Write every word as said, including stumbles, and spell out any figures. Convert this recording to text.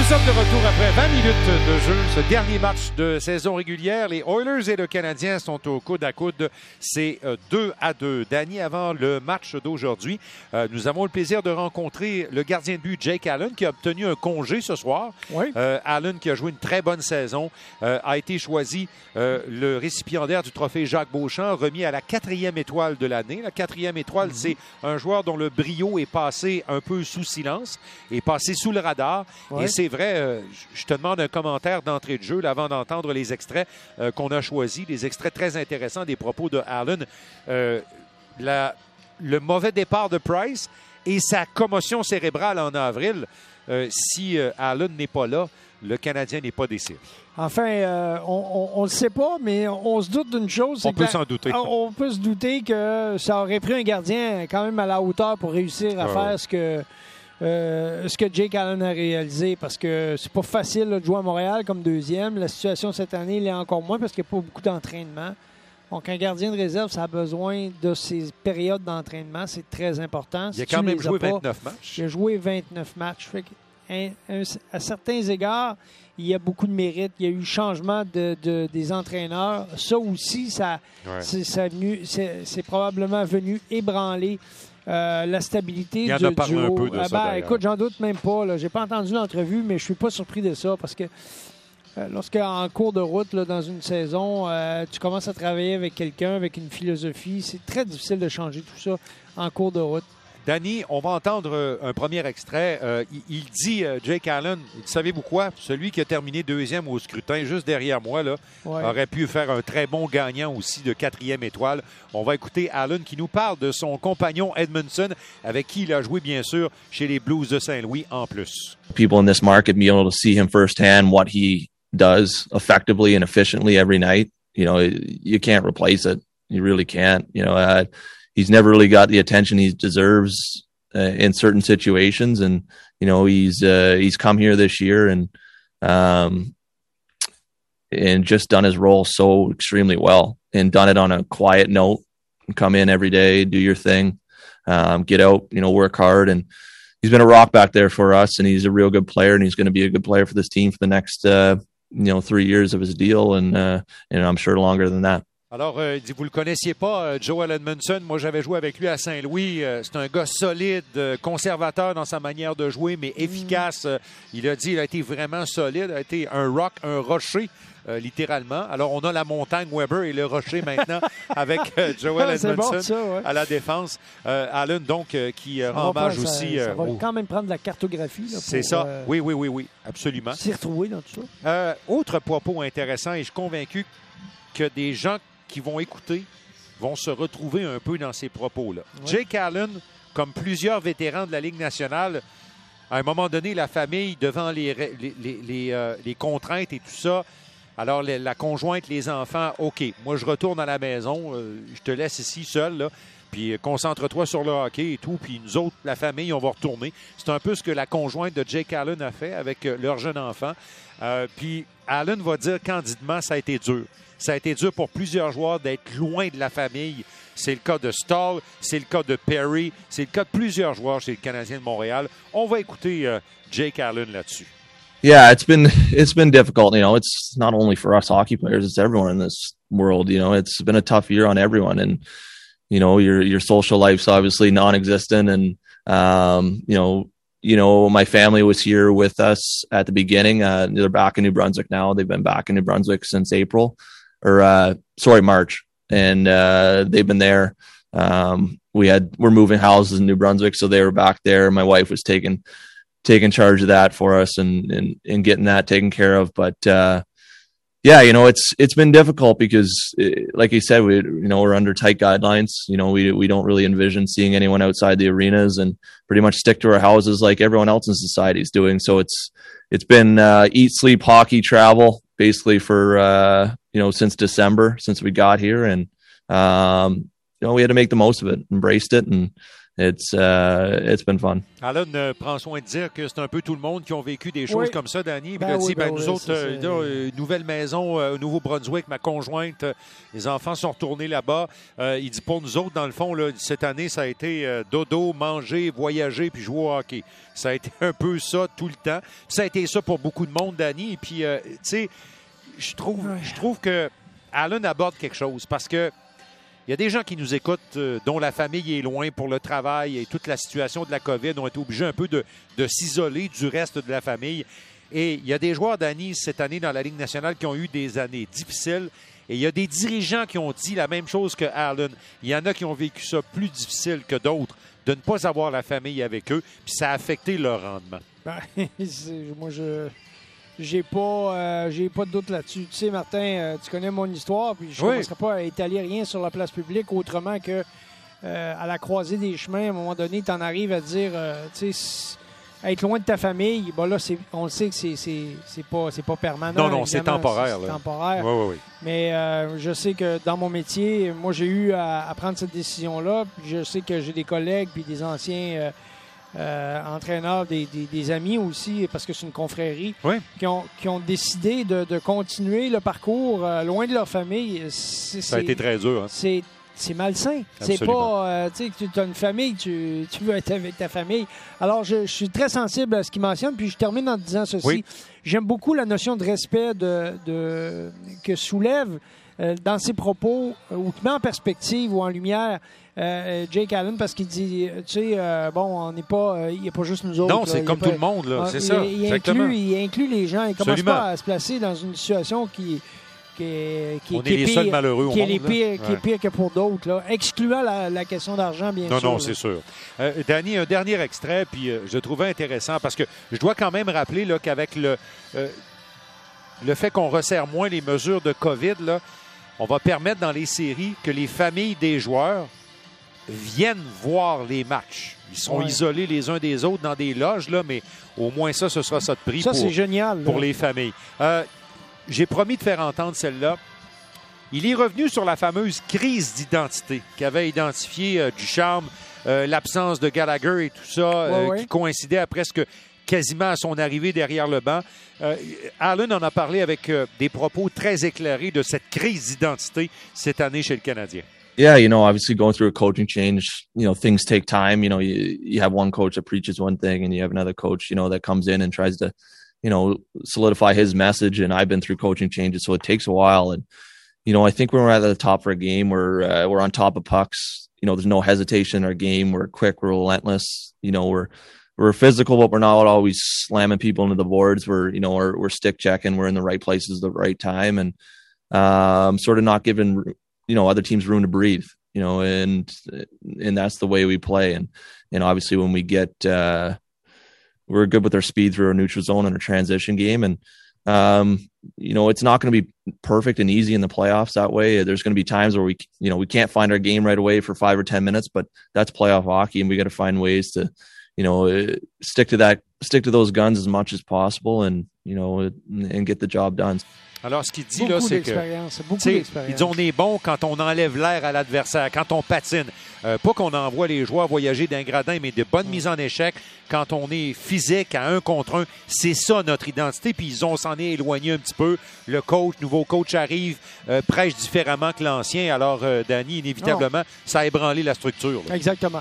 Nous sommes de retour après vingt minutes de jeu. Ce dernier match de saison régulière, les Oilers et le Canadien sont au coude à coude. C'est deux à deux. Danny, avant le match d'aujourd'hui, euh, nous avons le plaisir de rencontrer le gardien de but Jake Allen qui a obtenu un congé ce soir. Oui. Euh, Allen qui a joué une très bonne saison, euh, a été choisi euh, le récipiendaire du trophée Jacques Beauchamp, remis à la quatrième étoile de l'année. La quatrième étoile, mm-hmm. c'est un joueur dont le brio est passé un peu sous silence, est passé sous le radar. Oui. Et c'est vrai, euh, je te demande un commentaire d'entrée de jeu là, avant d'entendre les extraits euh, qu'on a choisis, des extraits très intéressants des propos de Allen. Euh, la, le mauvais départ de Price et sa commotion cérébrale en avril, euh, si euh, Allen n'est pas là, le Canadien n'est pas décisif. Enfin, euh, on ne le sait pas, mais on, on se doute d'une chose. On peut s'en douter. On, on peut se douter que ça aurait pris un gardien quand même à la hauteur pour réussir à ah, faire ouais. ce que... Euh, ce que Jake Allen a réalisé, parce que c'est pas facile là, de jouer à Montréal comme deuxième. La situation cette année l'est encore moins parce qu'il n'y a pas beaucoup d'entraînement. Donc, un gardien de réserve, ça a besoin de ces périodes d'entraînement. C'est très important. Il a si quand même joué vingt-neuf matchs. Il a joué vingt-neuf matchs. Fait un, un, à certains égards, il y a beaucoup de mérite. Il y a eu changement de, de, des entraîneurs. Ça aussi, ça, ouais. c'est, ça venu, c'est, c'est probablement venu ébranler Euh, la stabilité Il y en du a parlé duo. un peu de ah, ça, ben, écoute, j'en doute même pas. Là. J'ai pas entendu l'entrevue, mais je suis pas surpris de ça parce que euh, lorsqu'en cours de route, là, dans une saison, euh, tu commences à travailler avec quelqu'un, avec une philosophie, c'est très difficile de changer tout ça en cours de route. Danny, on va entendre un premier extrait. Euh, il, il dit, euh, Jake Allen, savez-vous quoi? Celui qui a terminé deuxième au scrutin, juste derrière moi, là, ouais. aurait pu faire un très bon gagnant aussi de quatrième étoile. On va écouter Allen qui nous parle de son compagnon Edmundson, avec qui il a joué, bien sûr, chez les Blues de Saint-Louis en plus. People in this market be able to see him firsthand, what he does effectively and efficiently every night. You know, you can't replace it. You really can't. You know, uh, he's never really got the attention he deserves uh, in certain situations. And, you know, he's, uh, he's come here this year and, um, and just done his role so extremely well and done it on a quiet note. Come in every day, do your thing, um, get out, you know, work hard. And he's been a rock back there for us, and he's a real good player, and he's going to be a good player for this team for the next, uh, you know, three years of his deal. And, uh, and I'm sure longer than that. Alors, euh, vous le connaissiez pas, euh, Joel Edmundson. Moi, j'avais joué avec lui à Saint-Louis. Euh, c'est un gars solide, euh, conservateur dans sa manière de jouer, mais efficace. Euh, il a dit il a été vraiment solide, a été un rock, un rocher, euh, littéralement. Alors, on a la montagne Weber et le rocher maintenant avec euh, Joel Edmundson bon, ça, ouais. à la défense. Euh, Allen, donc, euh, qui euh, rend hommage aussi. Ça, ça euh, va au... quand même prendre de la cartographie. Là, c'est pour, ça. Euh, oui, oui, oui, oui, absolument. S'y retrouver dans tout ça. Euh, autre propos intéressant, et je suis convaincu que des gens qui vont écouter vont se retrouver un peu dans ces propos-là. Ouais. Jake Allen, comme plusieurs vétérans de la Ligue nationale, à un moment donné, la famille, devant les, les, les, les, euh, les contraintes et tout ça, alors les, la conjointe, les enfants, OK, moi je retourne à la maison, euh, je te laisse ici seul, là, puis concentre-toi sur le hockey et tout, puis nous autres, la famille, on va retourner. C'est un peu ce que la conjointe de Jake Allen a fait avec euh, leur jeune enfant. Euh, puis Allen va dire candidement, ça a été dur. Ça a été dur pour plusieurs joueurs d'être loin de la famille. C'est le cas de Stahl, c'est le cas de Perry, c'est le cas de plusieurs joueurs chez le Canadien de Montréal. On va écouter euh, Jake Allen là-dessus. Yeah, it's been it's been difficult. You know, it's not only for us hockey players; it's everyone in this world. You know, it's been a tough year on everyone, and you know, your your social life's obviously non-existent, and um, you know. You know, my family was here with us at the beginning. Uh, they're back in New Brunswick now. They've been back in New Brunswick since April, or uh, sorry, March, and uh, they've been there. Um, we had we're moving houses in New Brunswick, so they were back there. My wife was taking taking charge of that for us and and, and getting that taken care of. But uh, yeah, you know, it's it's been difficult because, like you said, we you know we're under tight guidelines. You know, we we don't really envision seeing anyone outside the arenas, and pretty much stick to our houses like everyone else in society is doing. So it's it's been uh, eat, sleep, hockey, travel, basically for uh, you know since December, since we got here, and um, you know we had to make the most of it, embraced it, and it's uh, it's been fun. Alan euh, prend soin de dire que c'est un peu tout le monde qui ont vécu des choses oui. comme ça, Danny. Ben il a dit, oui, ben ben, nous oui, autres, euh, là, euh, nouvelle maison euh, au Nouveau-Brunswick, ma conjointe, euh, les enfants sont retournés là-bas. Euh, il dit, pour nous autres, dans le fond, là, cette année, ça a été euh, dodo, manger, voyager, puis jouer au hockey. Ça a été un peu ça tout le temps. Puis ça a été ça pour beaucoup de monde, Danny. Et puis, euh, tu sais, je trouve, ouais. je trouve que Alan aborde quelque chose parce que il y a des gens qui nous écoutent, euh, dont la famille est loin pour le travail et toute la situation de la COVID ont été obligés un peu de, de s'isoler du reste de la famille. Et il y a des joueurs, Danny, cette année dans la Ligue nationale qui ont eu des années difficiles. Et il y a des dirigeants qui ont dit la même chose que Alan. Il y en a qui ont vécu ça plus difficile que d'autres, de ne pas avoir la famille avec eux, puis ça a affecté leur rendement. Ben, moi, je... J'ai pas, euh, j'ai pas de doute là-dessus. Tu sais, Martin, euh, tu connais mon histoire, puis je ne oui. commencerai pas à étaler rien sur la place publique autrement que euh, à la croisée des chemins, à un moment donné, tu en arrives à dire, euh, tu sais, être loin de ta famille, bon là, c'est, on le sait que c'est, c'est, c'est, pas, c'est pas permanent. Non, non, c'est temporaire. C'est, c'est temporaire. Oui, oui, oui. Mais euh, je sais que dans mon métier, moi, j'ai eu à, à prendre cette décision-là. Puis je sais que j'ai des collègues puis des anciens... Euh, Euh, entraîneurs, des, des, des amis aussi, parce que c'est une confrérie, oui. qui, ont, qui ont décidé de, de continuer le parcours euh, loin de leur famille. C'est, ça a c'est, été très dur. Hein? C'est, c'est malsain. Absolument. C'est pas, euh, tu sais, tu as une famille, tu, tu veux être avec ta famille. Alors, je, je suis très sensible à ce qu'il mentionne, puis je termine en disant ceci. Oui. J'aime beaucoup la notion de respect de, de, que soulève euh, dans ses propos, euh, ou qui met en perspective ou en lumière Euh, Jake Allen, parce qu'il dit, tu sais, euh, bon, on n'est pas, il euh, n'y a pas juste nous autres. Non, là, c'est comme pas, tout le monde, là, euh, c'est il, ça. Il exactement. inclut, il inclut les gens. Il commence Absolument. pas à se placer dans une situation qui, qui est, qui, on qui est, est les pire, seuls malheureux qui au est monde. Les pires, là. Qui ouais. est pire que pour d'autres, là, excluant la, la question d'argent, bien non, sûr. Non, non, là. c'est sûr. Euh, Danny, un dernier extrait, puis euh, je le trouvais intéressant, parce que je dois quand même rappeler là, qu'avec le, euh, le fait qu'on resserre moins les mesures de COVID, là, on va permettre dans les séries que les familles des joueurs viennent voir les matchs. Ils sont ouais. isolés les uns des autres dans des loges, là, mais au moins ça, ce sera ça de prix ça, pour, c'est génial, pour les familles. Euh, j'ai promis de faire entendre celle-là. Il est revenu sur la fameuse crise d'identité qu'avait identifié euh, Ducharme, euh, l'absence de Gallagher et tout ça, ouais, euh, ouais. qui coïncidait à presque quasiment à son arrivée derrière le banc. Euh, Allen en a parlé avec euh, des propos très éclairés de cette crise d'identité cette année chez le Canadien. Yeah, you know, obviously going through a coaching change, you know, things take time. You know, you, you have one coach that preaches one thing and you have another coach, you know, that comes in and tries to, you know, solidify his message. And I've been through coaching changes, so it takes a while. And, you know, I think when we're at the top for a game, we're, uh, we're on top of pucks. You know, there's no hesitation in our game. We're quick, we're relentless. You know, we're, we're physical, but we're not always slamming people into the boards. We're, you know, we're, we're stick checking. We're in the right places at the right time. And, um, sort of not giving, you know, other teams room to breathe, you know, and, and that's the way we play. And, and obviously when we get, uh, we're good with our speed through our neutral zone and our transition game. And, um, you know, it's not going to be perfect and easy in the playoffs that way. There's going to be times where we, you know, we can't find our game right away for five or ten minutes, but that's playoff hockey. And we got to find ways to, you know, stick to that, stick to those guns as much as possible and, you know, and get the job done. Alors, ce qu'il dit, beaucoup là, c'est que il dit on est bon quand on enlève l'air à l'adversaire, quand on patine. Euh, pas qu'on envoie les joueurs voyager d'un gradin, mais de bonnes mises en échec quand on est physique à un contre un. C'est ça notre identité. Puis ils ont s'en est éloigné un petit peu. Le coach, nouveau coach arrive, euh, prêche différemment que l'ancien. Alors, euh, Danny, inévitablement, non. ça a ébranlé la structure. Là. Exactement.